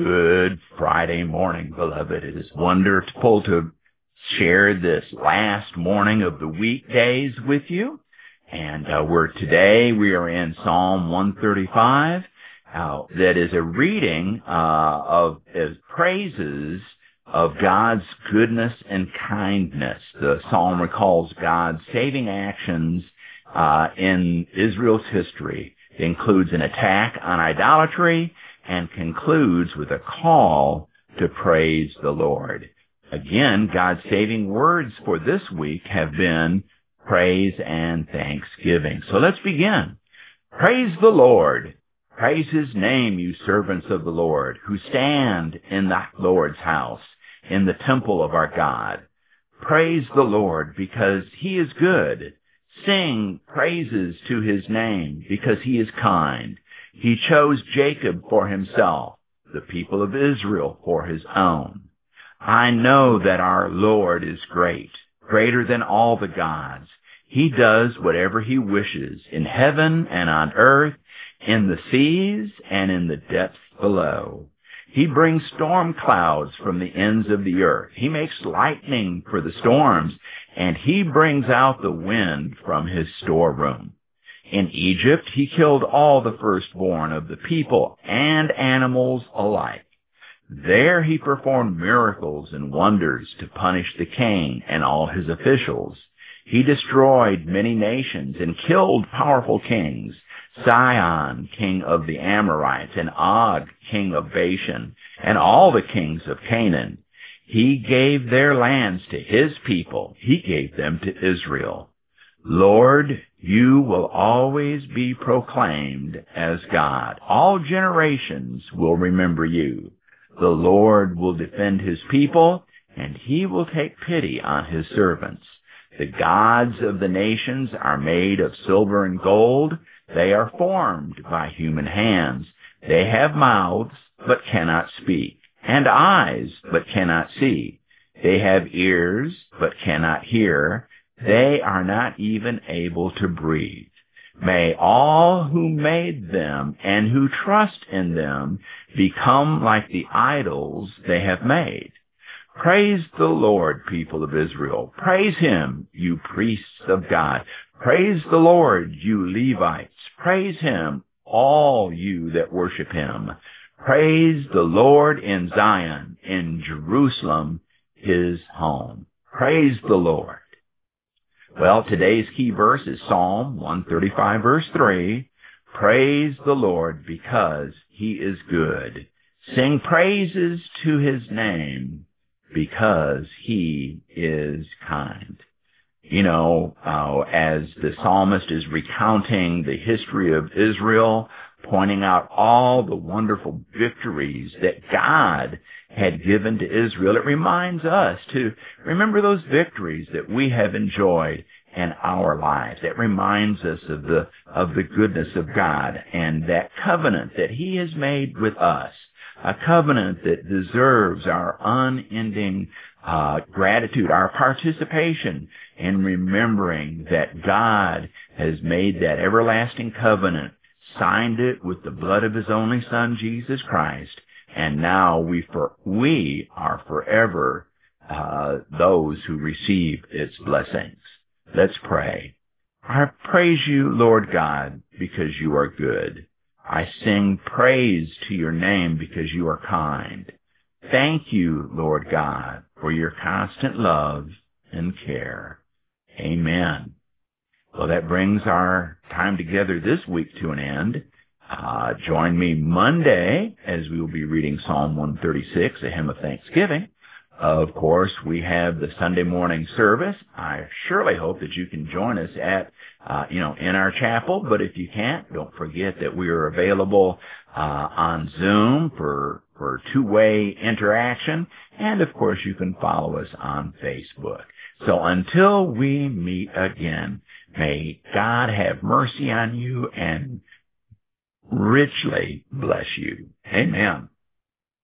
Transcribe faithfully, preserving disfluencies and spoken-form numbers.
Good Friday morning, beloved. It is wonderful to share this last morning of the weekdays with you. And uh, we're today, we are in Psalm one thirty-five. Uh, that is a reading uh, of as praises of God's goodness and kindness. The psalm recalls God's saving actions uh, in Israel's history. It includes an attack on idolatry and concludes with a call to praise the Lord. Again, God's saving words for this week have been praise and thanksgiving. So let's begin. Praise the Lord. Praise his name, you servants of the Lord, who stand in the Lord's house, in the temple of our God. Praise the Lord because he is good. Sing praises to his name because he is kind. He chose Jacob for himself, the people of Israel for his own. I know that our Lord is great, greater than all the gods. He does whatever he wishes in heaven and on earth, in the seas and in the depths below. He brings storm clouds from the ends of the earth. He makes lightning for the storms, and he brings out the wind from his storeroom. In Egypt, he killed all the firstborn of the people and animals alike. There he performed miracles and wonders to punish the king and all his officials. He destroyed many nations and killed powerful kings, Sihon, king of the Amorites, and Og, king of Bashan, and all the kings of Canaan. He gave their lands to his people. He gave them to Israel. Lord, you will always be proclaimed as God. All generations will remember you. The Lord will defend his people, and he will take pity on his servants. The gods of the nations are made of silver and gold. They are formed by human hands. They have mouths, but cannot speak, and eyes, but cannot see. They have ears, but cannot hear. They are not even able to breathe. May all who made them and who trust in them become like the idols they have made. Praise the Lord, people of Israel. Praise him, you priests of God. Praise the Lord, you Levites. Praise him, all you that worship him. Praise the Lord in Zion, in Jerusalem, his home. Praise the Lord. Well, today's key verse is Psalm one thirty-five, verse three. Praise the Lord because he is good. Sing praises to his name because he is kind. You know, uh, as the psalmist is recounting the history of Israel, pointing out all the wonderful victories that God had given to Israel, it reminds us to remember those victories that we have enjoyed in our lives. It reminds us of the of the goodness of God and that covenant that he has made with us, a covenant that deserves our unending uh, gratitude, our participation in remembering that God has made that everlasting covenant, signed it with the blood of his only Son, Jesus Christ, and now we for we are forever uh, those who receive its blessings. Let's pray. I praise you, Lord God, because you are good. I sing praise to your name because you are kind. Thank you, Lord God, for your constant love and care. Amen. Well, that brings our time together this week to an end. Uh, join me Monday as we will be reading Psalm one thirty-six, a hymn of thanksgiving. Of course, we have the Sunday morning service. I surely hope that you can join us at, uh, you know, in our chapel. But if you can't, don't forget that we are available uh, on Zoom for for two-way interaction. And, of course, you can follow us on Facebook. So until we meet again, may God have mercy on you and richly bless you. Amen.